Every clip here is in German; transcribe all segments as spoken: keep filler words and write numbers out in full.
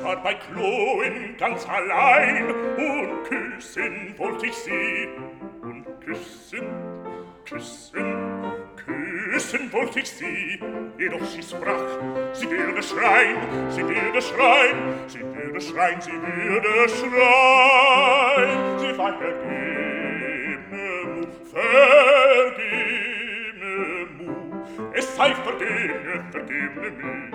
war bei Chloen ganz allein, und küssen wollte ich sie, und küssen, küssen, küssen wollte ich sie, jedoch sie sprach, sie würde schreien, sie würde schreien, sie würde schreien, sie würde schreien, sie war vergehme, vergehme, es sei vergehme, vergehme mir.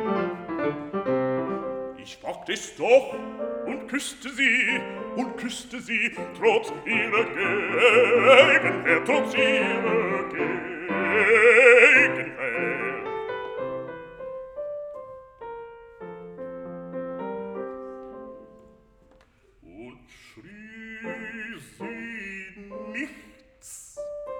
Ich wagte es doch und küsste sie, und küsste sie, trotz ihrer Gegenwehr, trotz ihrer Gegenwehr. Und schrie sie nichts.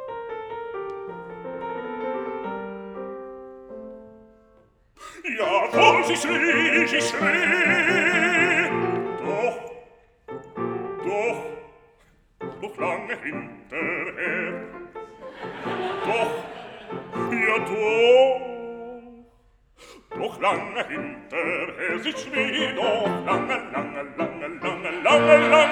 Ja, komm, sie schrie, sie schrie, doch, doch, doch lange hinterher, doch, ja doch, doch lange hinterher, sie schrie, doch lange, lange, lange, lange, lange, lange,